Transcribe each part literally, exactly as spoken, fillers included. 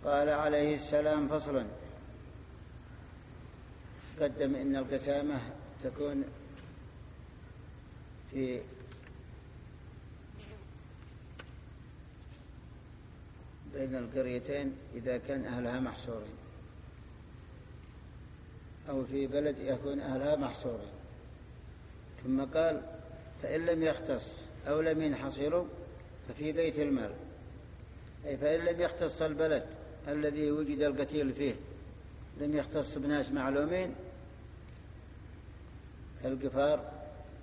قال عليه السلام: فصلا. قدم إن القسامة تكون في بين القريتين إذا كان أهلها محصورين، أو في بلد يكون أهلها محصورين. ثم قال: فإن لم يختص أو لم ينحصروا ففي بيت المال، أي فإن لم يختص البلد الذي وجد القتيل فيه، لم يختص بناس معلومين كالقفار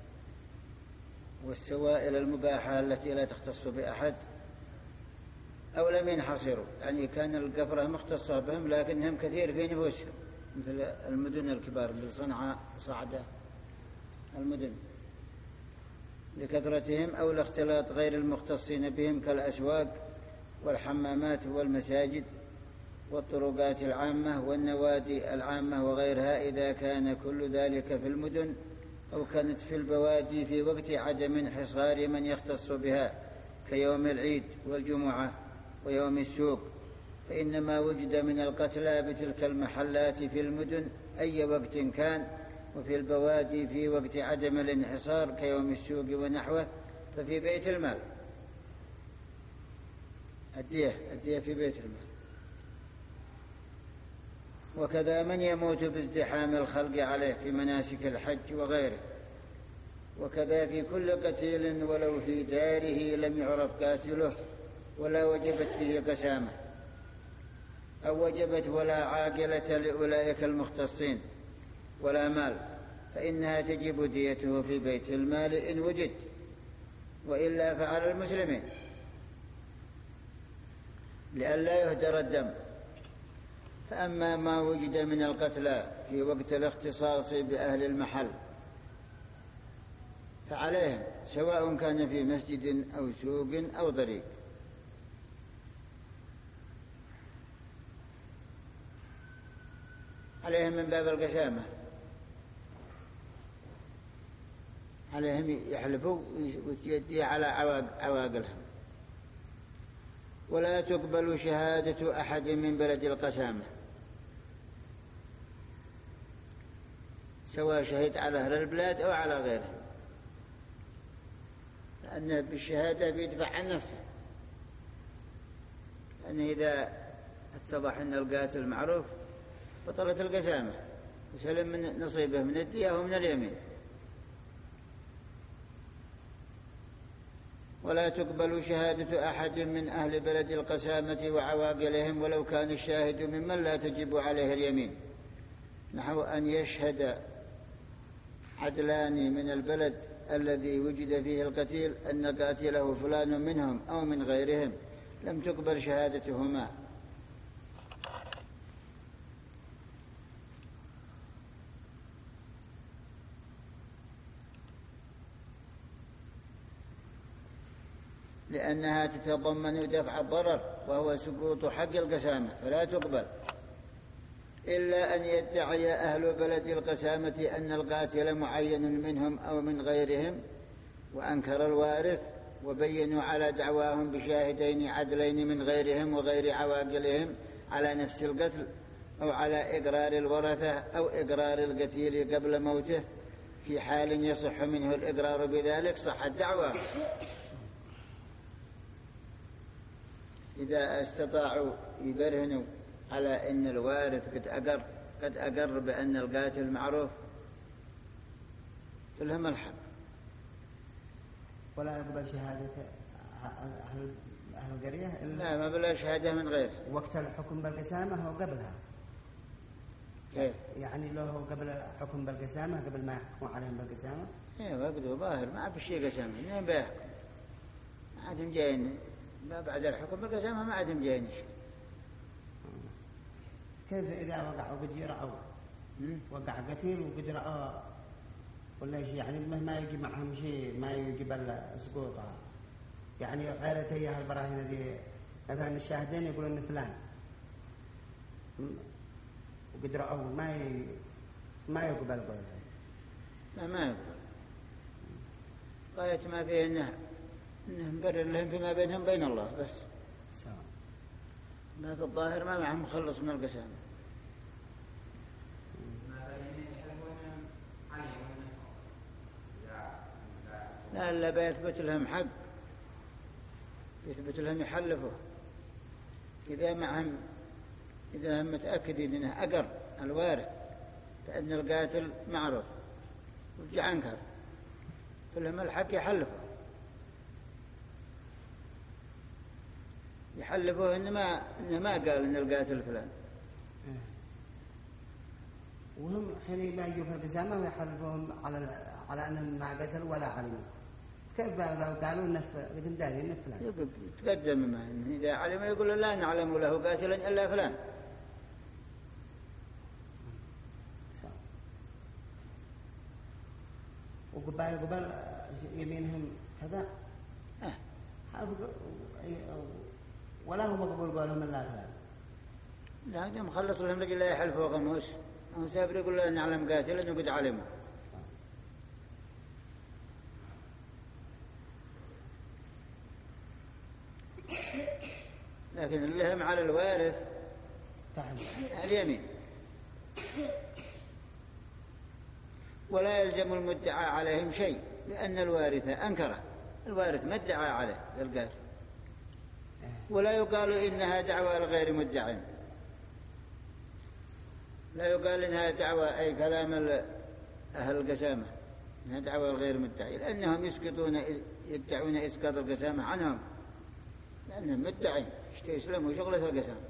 والسوائل المباحة التي لا تختص بأحد، أو لم ينحصروا، يعني كان القفرة مختصة بهم لكنهم كثير في نفوسهم، مثل المدن الكبار مثل صنعاء، صعدة، المدن لكثرتهم، أو الاختلاط غير المختصين بهم كالأسواق والحمامات والمساجد والطرقات العامة والنوادي العامة وغيرها، إذا كان كل ذلك في المدن أو كانت في البوادي في وقت عدم انحصار من يختص بها كيوم العيد والجمعة ويوم السوق، فإنما وجد من القتلى بتلك المحلات في المدن أي وقت كان، وفي البوادي في وقت عدم الانحصار كيوم السوق ونحوه ففي بيت المال. الدية الدية في بيت المال. وكذا من يموت بازدحام الخلق عليه في مناسك الحج وغيره، وكذا في كل قتيل ولو في داره لم يعرف قاتله ولا وجبت فيه قسامة أو وجبت ولا عاقلة لأولئك المختصين ولا مال، فإنها تجب ديته في بيت المال إن وجد، وإلا فعلى المسلمين لئلا يهدر الدم. فأما ما وجد من القتلى في وقت الاختصاص بأهل المحل فعليهم، سواء كان في مسجد أو سوق أو طريق. عليهم من باب القسامة، عليهم يحلفوا ويدي على عواقلهم. ولا تقبل شهادة أحد من بلد القسامة، سواء شهد على أهل البلاد أو على غيرهم، لأن بالشهادة بيدفع عن نفسه، لأن إذا اتضح أن القاتل معروف بطلت القسامة وسلم من نصيبه من الدية ومن اليمين. ولا تقبل شهادة أحد من أهل بلد القسامة وعواقلهم ولو كان الشاهد ممن لا تجب عليه اليمين، نحو أن يشهد عدلان من البلد الذي وجد فيه القتيل أن قاتله فلان منهم أو من غيرهم، لم تقبل شهادتهما. لأنها تتضمن دفع الضرر وهو سقوط حق القسامة، فلا تقبل إلا أن يدعي أهل بلد القسامة أن القاتل معين منهم أو من غيرهم، وأنكر الوارث وبينوا على دعواهم بشاهدين عدلين من غيرهم وغير عواقلهم على نفس القتل، أو على إقرار الورثة أو إقرار القتيل قبل موته، في حال يصح منه الإقرار بذلك صح الدعوة. إذا استطاعوا يبرهنوا على أن الوارث قد أقر قد أقر بأن القاتل معروف فلهم الحق. ولا يقبل شهادة أهل أهل القرية إلا لا، ما بلا شهادة من غيره وقت الحكم بالقسامة أو قبلها. كيف؟ يعني لو هو قبل الحكم بالقسامة، قبل ما يحكموا عليهم بالقسامة. إيه وقته ظاهر ما بشيء قسامة، إنهم بيحكم ما عادهم جايين، ما بعد الحكم بالقسامة ما عادهم جايين. كيف إذا وقع وقد رأوا وقع قتيل وقد رأوا ولا شيء، يعني ما يجي معهم شيء، ما يقبل سقوطها، يعني غير تيها البراهين ذي مثلا الشاهدين يقولون فلان وقد رأوا ما ي... ما يقبل قولها. لا ما يقبل، غاية ما فيه إنه إنهم برر لهم فيما بينهم بين الله بس. ما في الظاهر ما معهم مخلص من القسامة. لا إلا بيثبت لهم حق، يثبت لهم يحلفوا إذا معهم، إذا هم متأكدين إنه أقر الوارث فإن القاتل معروف ورجع أنكر فلهم الحق يحلفوا يحلفوا إنه ما إنه ما قال إن القاتل فلان. وهم حين ما يجوا في القسامة ويحلفوهم على على أنهم ما قتلوا ولا علموا، كيف لو قالوا إنه قدم داري إنه فلان؟ تقدم ما إنه إذا علم يقول لا نعلم له قاتلا إلا فلان. وقبل قبل يمينهم كذا أه. ولا هم قبل قولهم إلا فلان. لا هم خلصوا لهم رجل لا يحلفوا غموس، هم سابر يقول لا نعلم قاتلا وقد علموا. لكن اللهم على الوارث اليمين، ولا يلزم المدعى عليهم شيء لأن الوارث أنكره، الوارث ما ادعى عليه القاتل، ولا يقال إنها دعوى لغير مدع، لا يقال إنها دعوى أي كلام أهل القسامة إنها دعوى لغير مدعي، لأنهم يسقطون يدعون إسقاط القسامة عنهم لأنهم مدعين يسلموا شغلة القسامة.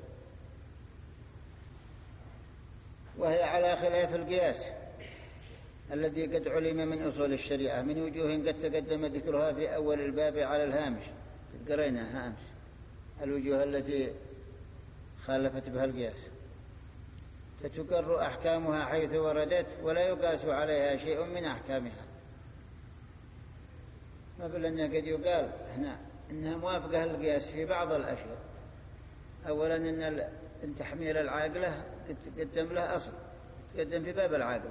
وهي على خلاف القياس الذي قد علم من أصول الشريعة من وجوه قد تقدم ذكرها في أول الباب على الهامش، قد قريناها أمس الوجوه التي خالفت بها القياس، فتقر أحكامها حيث وردت ولا يقاس عليها شيء من أحكامها. ما بل أنه قد يقال هنا إنها موافقة للقياس في بعض الأشياء. أولا إن تحميل العاقلة تقدم له أصل تقدم في باب العاقلة.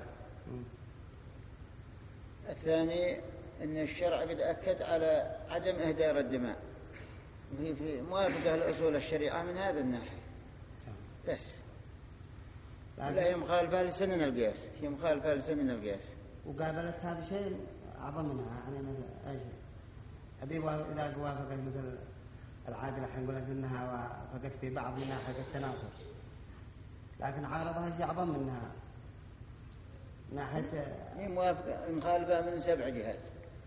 الثاني أن الشرع قد أكد على عدم إهدار الدماء، وهي في موافقة لأصول الشريعة من هذا الناحية بس، لا هي مخالفة لسنن القياس، هي مخالفة لسنن القياس. وقابلت هذا شيء أعظم منها يعني مثل أي شيء هذه إذا وافقت مثل العاقلة حنقول إنها وافقت في بعض من ناحية التناصر، لكن عارضها شيء أعظم منها ناحية هي موافقة المخالفة من سبع جهات.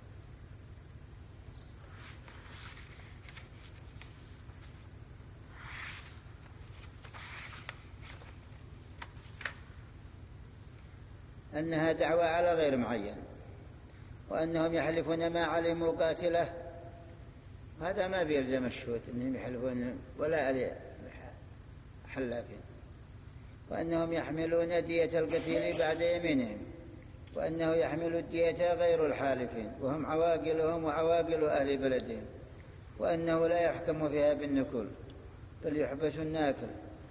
أنها دعوى على غير معين، وأنهم يحلفون ما علموا قاتله، هذا ما بيلزم الشهود أنهم يحلفون ولا علي حلافين، وأنهم يحملون دية القتيل بعد يمينهم، وأنه يحمل الدية غير الحالفين وهم عواقلهم وعواقل أهل بلدهم، وأنه لا يحكم فيها بالنكول بل يحبس الناكل.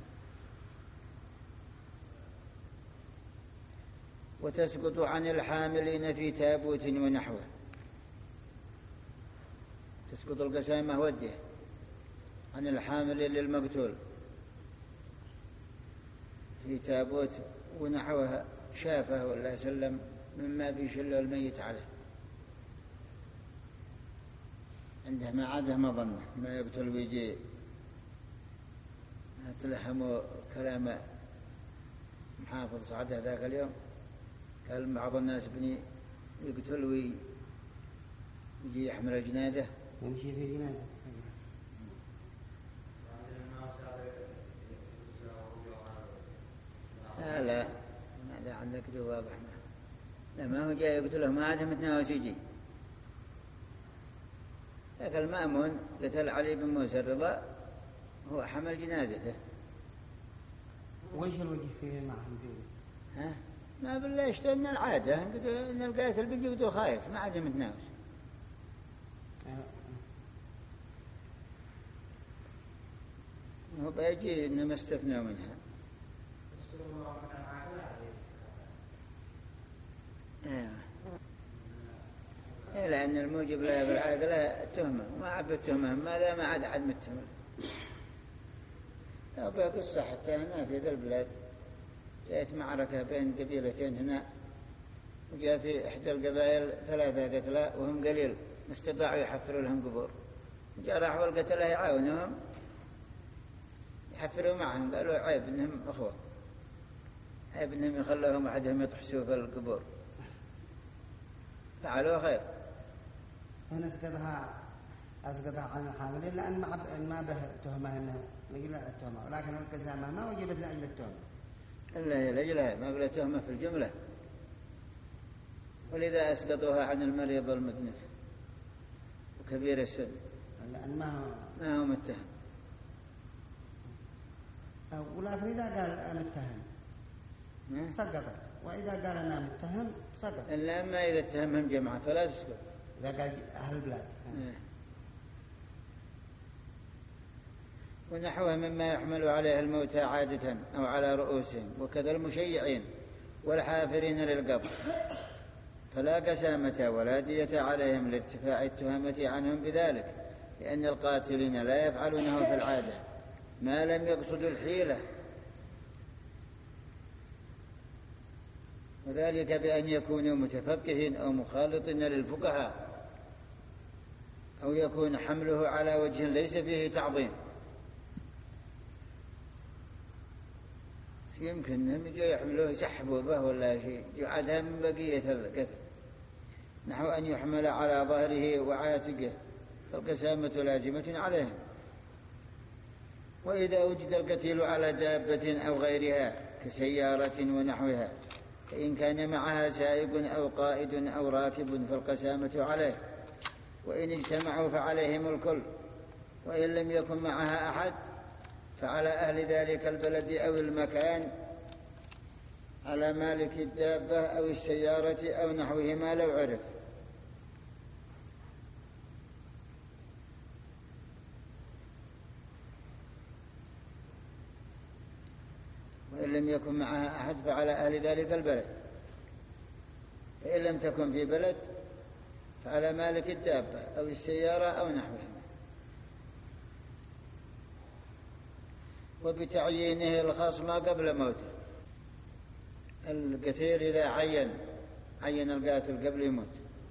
وتسقط عن الحاملين في تابوت ونحوه، تسقط القسامة والدية عن الحامل للمقتول في تابوت ونحوها شافه ولا سلم مما بيشل الميت عليه عنده ما عاده مظنه ما يقتل ويجي تلحموا كلام محافظ سعد ذاك اليوم قال بعض الناس بني يقتل ويجي يحمل الجنازة يمشي في جنازة. لا لا هذا عندك ده واضح لا ما هو جاي يقتله ما عاد متناوس يجي. لكن المأمون قتل علي بن موسى الرضا هو حمل جنازته. وإيش الوجه فيه معهم فيه؟ ها ما بالله يشتغل العادة إن القاتل بيجي خايف ما عاد متناوس. هو بيجي إنما استثنى منها. إيه لأن الموجب لا بالعاقلة التهمة وما عب التهمة ماذا ما عاد عد متهم. أبا قصة حتى هنا في ذا البلاد جاءت معركة بين قبيلتين هنا، وجاء في إحدى القبائل ثلاثة قتلى وهم قليل ما استطاعوا يحفروا لهم قبور، جاء راحوا القتلى يعاونهم يحفروا معهم، قالوا عيب إنهم أخوة، عيب إنهم يخلوهم أحدهم يطحسوا في القبور، فعلوا خير. هنا أسقطها أسقطها عن الحاملين لأن ما ما به تهمة إنه لجل التهمة، ولكن القسامة ما وجبت لأجل التهمة. إلا هي لأجلها ما بلا تهمة في الجملة، ولذا أسقطوها عن المريض المذنب وكبير السن لأن ما هو ما هو متهم. ولكن إذا قال متهم سقطت، وإذا قال أنا متهم سقط. إلا أما إذا اتهمهم جماعة فلا تسقط. إذا قال أهل البلاد. ونحوه مما يحمل عليه الموتى عادة أو على رؤوسهم، وكذا المشيعين والحافرين للقبر، فلا قسامة ولا دية عليهم لارتفاع التهمة عنهم بذلك، لأن القاتلين لا يفعلونه في العادة ما لم يقصدوا الحيلة، وذلك بأن يكونوا متفقهين أو مخالطين للفقهاء، أو يكون حمله على وجه ليس فيه تعظيم. يمكن أنهم يجوا يحملوه يسحبوا به ولا شيء يعادها من بقية القتل، نحو أن يحمل على ظهره وعاتقه، فالقسامة لازمة عليهم. وإذا وجد القتيل على دابة أو غيرها كسيارة ونحوها، فإن كان معها سائق أو قائد أو راكب فالقسامة عليه، وإن اجتمعوا فعليهم الكل، وإن لم يكن معها أحد فعلى أهل ذلك البلد أو المكان، على مالك الدابة أو السيارة أو نحوهما لو عرف. وإن لم يكن معها أحد فعلى أهل ذلك البلد، فإن لم تكن في بلد فعلى مالك الدابة أو السيارة أو نحوهما. وبتعيينه الخصم قبل موته، القتيل إذا عين عين القاتل قبل يموت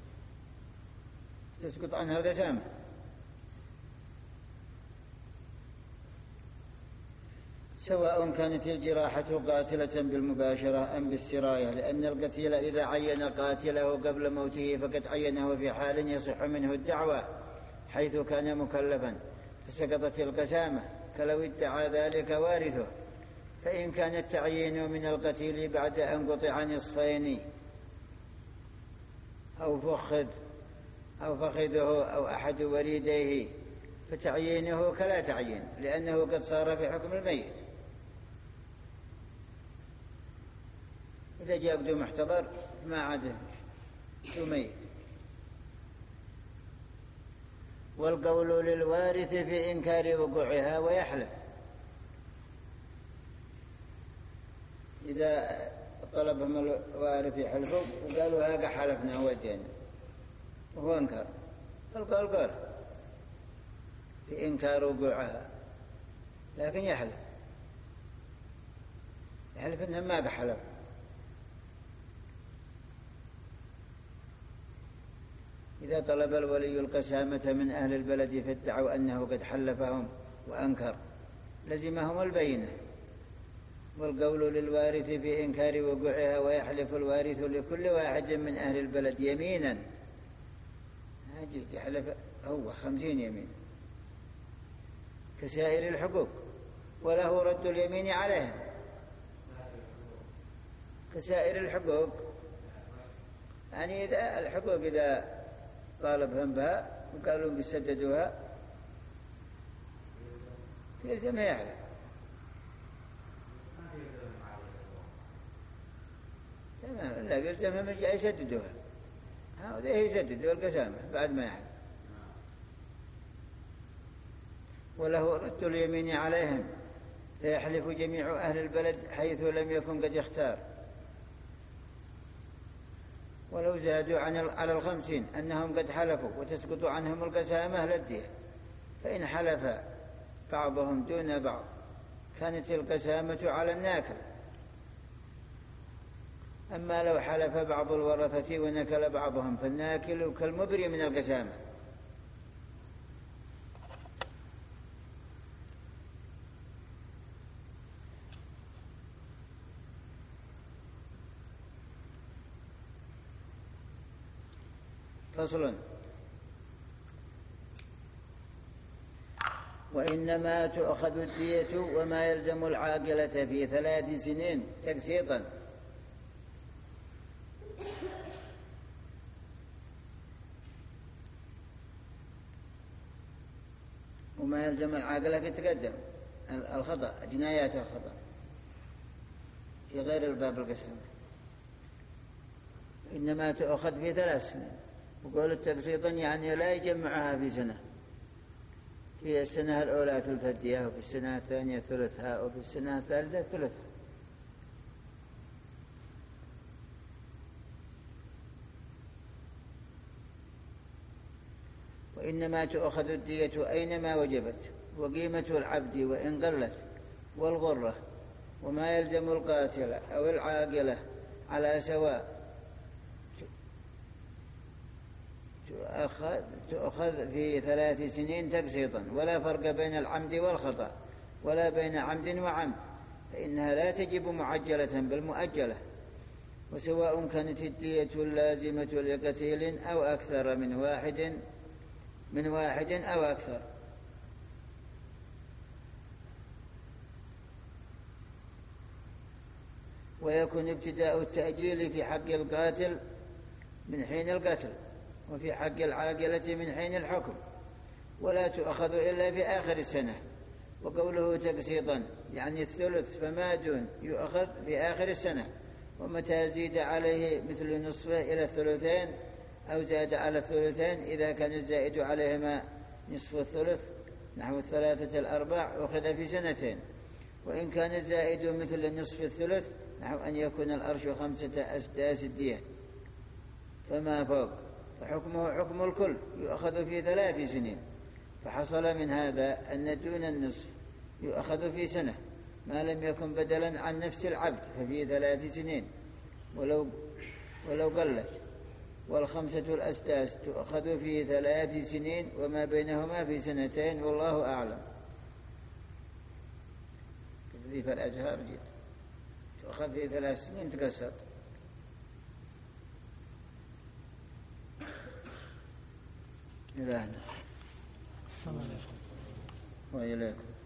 تسقط عنها القسامة، سواء كانت الجراحة قاتلة بالمباشرة أم بالسراية، لأن القتيل إذا عين قاتله قبل موته فقد عينه في حال يصح منه الدعوى حيث كان مكلفا فسقطت القسامة، كلو ادعى ذلك وارثه. فإن كان التعيين من القتيل بعد أن قطع نصفين أو فخذ أو فخذه أو أحد وريديه فتعيينه كلا تعيين، لأنه قد صار في حكم الميت. إذا جاء قدو محتضر ما عاد ميت. والقول للوارث في إنكار وقوعها ويحلف، إذا طلبهم الوارث يحلفوا وقالوا هذا حلفنا ودينا وهو انكر، فالقول قول في إنكار وقوعها، لكن يحلف يحلف إنهم ما قد حلف. إذا طلب الولي القسامة من أهل البلد فادعوا أنه قد حلفهم وأنكر لزمهم البينة. والقول للوارث في إنكار وقوعها ويحلف الوارث لكل واحد من أهل البلد يمينا، يحلف هو خمسين يمين كسائر الحقوق، وله رد اليمين عليهم كسائر الحقوق. يعني إذا الحقوق إذا طالبهم بها وقالوا بيسددوها يلزم يحلف. تمام، لا يلزمهم يسددوها، هذا يسددوا القسامة بعد ما يحلف. وله رد اليمين عليهم فيحلف جميع أهل البلد حيث لم يكن قد اختار. ولو زادوا عن على الخمسين أنهم قد حلفوا وتسقط عنهم القسامة للدية، فإن حلف بعضهم دون بعض كانت القسامة على الناكل. أما لو حلف بعض الورثة ونكل بعضهم فالناكل كالمبري من القسامة. فصل. وإنما تؤخذ الدية وما يلزم العاقلة في ثلاث سنين تقسيطا. وما يلزم العاقلة يتقدم الخطأ، جنايات الخطأ في غير الباب القسم. إنما تؤخذ في ثلاث سنين. وقول التقسيطا يعني لا يجمعها في سنة، في السنة الأولى ثلث الدية، وفي السنة الثانية ثلثها، وفي السنة الثالثة ثلثها. وإنما تؤخذ الدية أينما وجبت، وقيمة العبد وإن قلت، والغرة، وما يلزم القاتل أو العاقلة على سواء، تؤخذ في ثلاث سنين تقسيطا، ولا فرق بين العمد والخطأ، ولا بين عمد وعمد، فإنها لا تجب معجلة بالمؤجلة، وسواء كانت الدية اللازمة لقتيل أو أكثر من واحد من واحد أو أكثر. ويكون ابتداء التأجيل في حق القاتل من حين القتل، وفي حق العاقلة من حين الحكم، ولا تؤخذ إلا في آخر السنة. وقوله تقسيطا يعني الثلث فما دون يؤخذ في آخر السنة، ومتى زيد عليه مثل نصفه إلى الثلثين أو زاد على الثلثين إذا كان الزائد عليهما نصف الثلث نحو الثلاثة الأرباع أخذ في سنتين. وإن كان الزائد مثل نصف الثلث نحو أن يكون الأرش خمسة أسداس الدية فما فوق، فحكمه حكم الكل يؤخذ في ثلاث سنين. فحصل من هذا أن دون النصف يؤخذ في سنة ما لم يكن بدلا عن نفس العبد ففي ثلاث سنين ولو, ولو قلت. والخمسة الأسداس تؤخذ في ثلاث سنين وما بينهما في سنتين، والله أعلم. كذلك الأزهار جيد تؤخذ في ثلاث سنين تقسط. إلهنا وإليكم.